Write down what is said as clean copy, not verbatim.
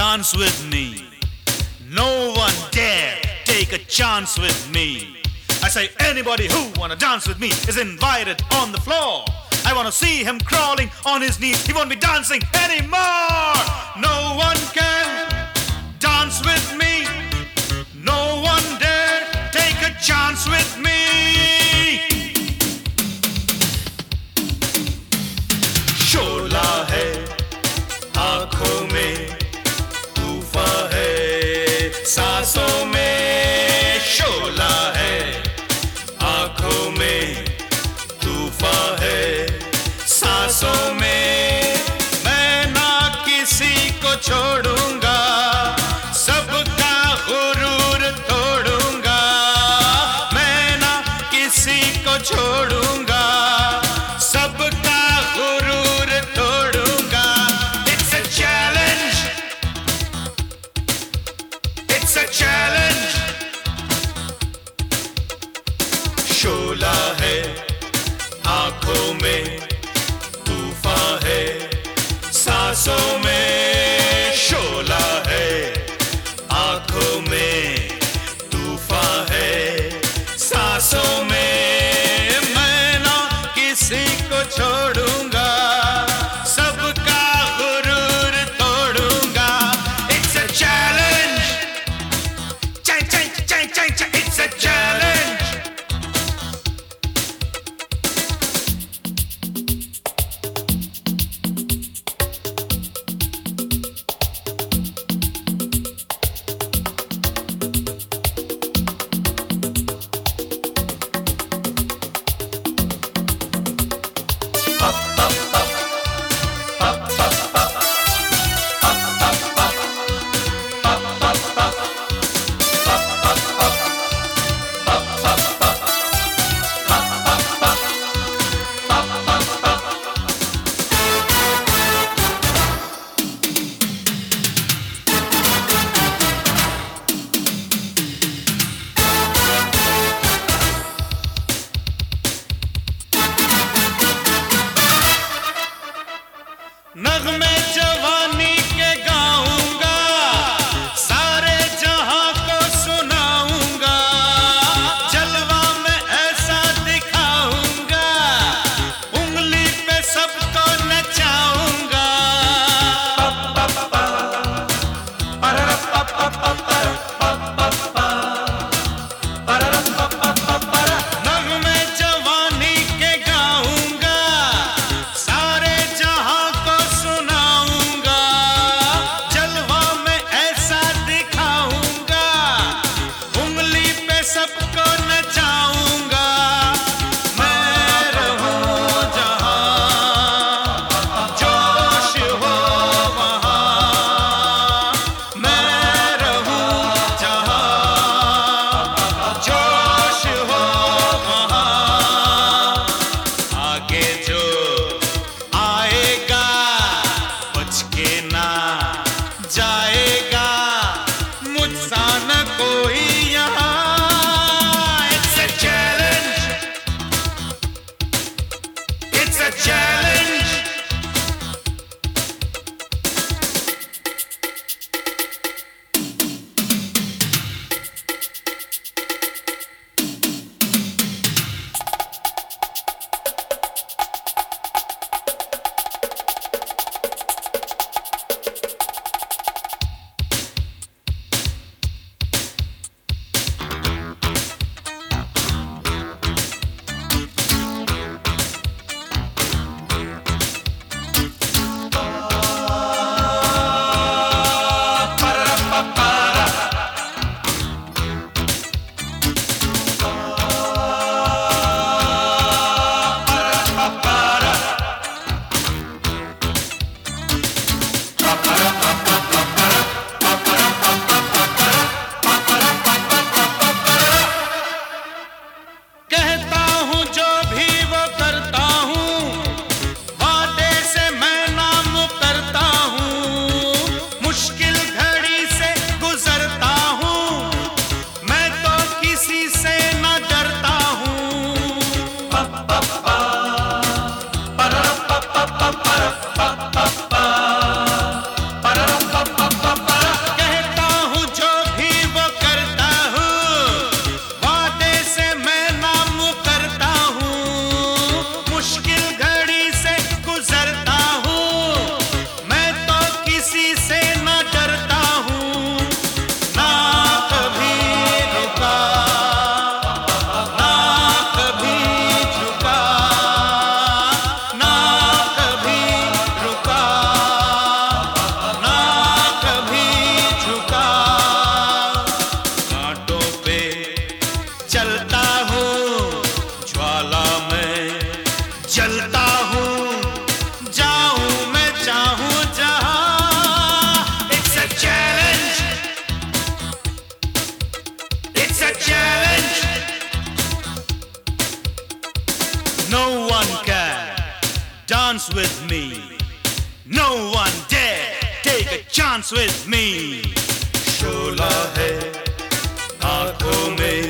dance with me. No one dare take a chance with me. I say anybody who wanna dance with me is invited on the floor. I wanna see him crawling on his knees. He won't be dancing anymore. No one can dance with me. No one dare take a chance with me. शोला है आंखों में, तूफान है सांसों में. शोला है आंखों में, तूफान है सांसों में. मैं ना किसी को छोड़ूंगा, सबका गुरूर तोड़ूंगा. मैं ना किसी को छोड़ूंगा, सबका गुरूर तोड़ूंगा. It's a challenge. It's a challenge. शोला है आंखों में, तूफान है सांसों में. शोला है आंखों में, तूफान है सांसों में. मैं ना किसी को छोड़ूंगा, सबका गुरूर तोड़ूंगा. It's a challenge. It's a challenge. नगमे जवानी के गाऊंगा, सारे जहां को सुनाऊंगा. जलवा में ऐसा दिखाऊंगा, उंगली पे सबको नचाऊंगा. नगमे जवानी के गाऊंगा, सारे जहां को सुनाऊंगा. जलवा में ऐसा दिखाऊंगा, उंगली पे सबको नचाऊंगा. मैं रहूं जहां जोश हो वहां. मैं रहूं जहां जोश हो वहां. आगे जो आएगा बच के ना जाएगा, मुझसा न कोई यहाँ. It's a challenge. It's a challenge. चलता हूँ, जाऊँ मैं चाहूँ जहाँ। It's a challenge, it's a challenge. No one can dance with me, no one dare take a chance with me. शोला है आँखों में